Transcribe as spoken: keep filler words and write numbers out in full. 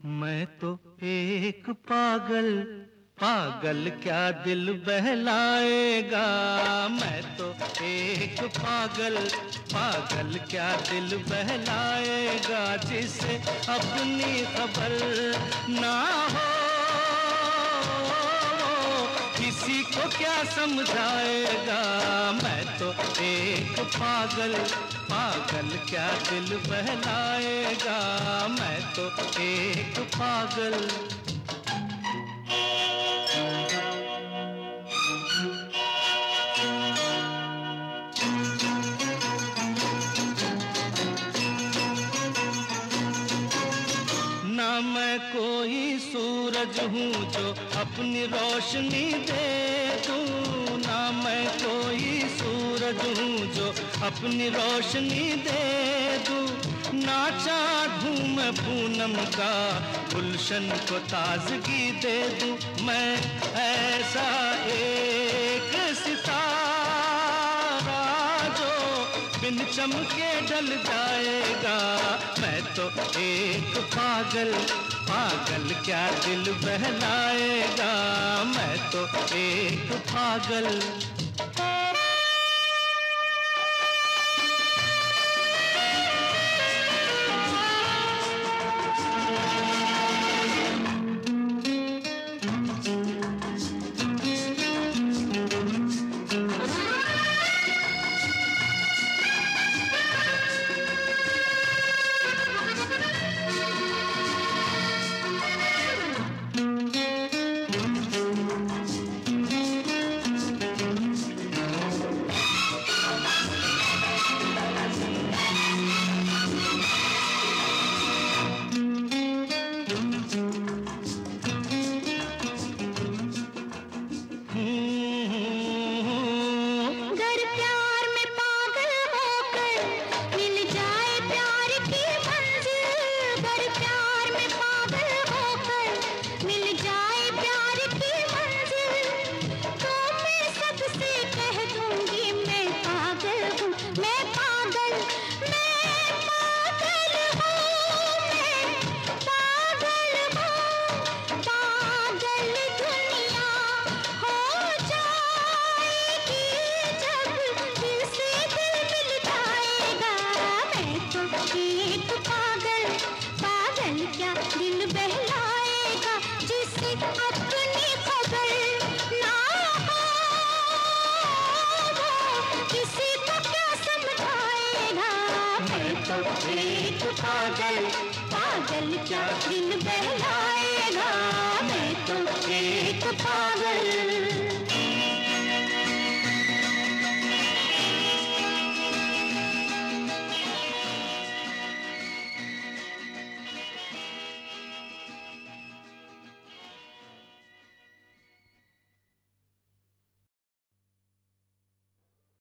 मैं तो एक पागल, पागल क्या दिल बहलाएगा। मैं तो एक पागल, पागल क्या दिल बहलाएगा। जिसे अपनी खबर ना हो किसी को क्या समझाएगा। मैं तो एक पागल, पागल क्या दिल बहलाएगा। मैं तो एक पागल। ना मैं कोई सूरज हूँ जो अपनी रोशनी दे दूँ। ना मैं कोई सूरज हूँ जो अपनी रोशनी दे दूँ। ना चाँद हूँ मैं पूनम का गुलशन को ताजगी दे दूँ। मैं ऐसा एक सितारा जो बिन चमके ढल जाएगा। मैं तो एक पागल, पागल क्या दिल बहलाएगा। मैं तो एक पागल। एक पागल, पागल क्या दिल बहलाएगा। मैं तो एक पागल।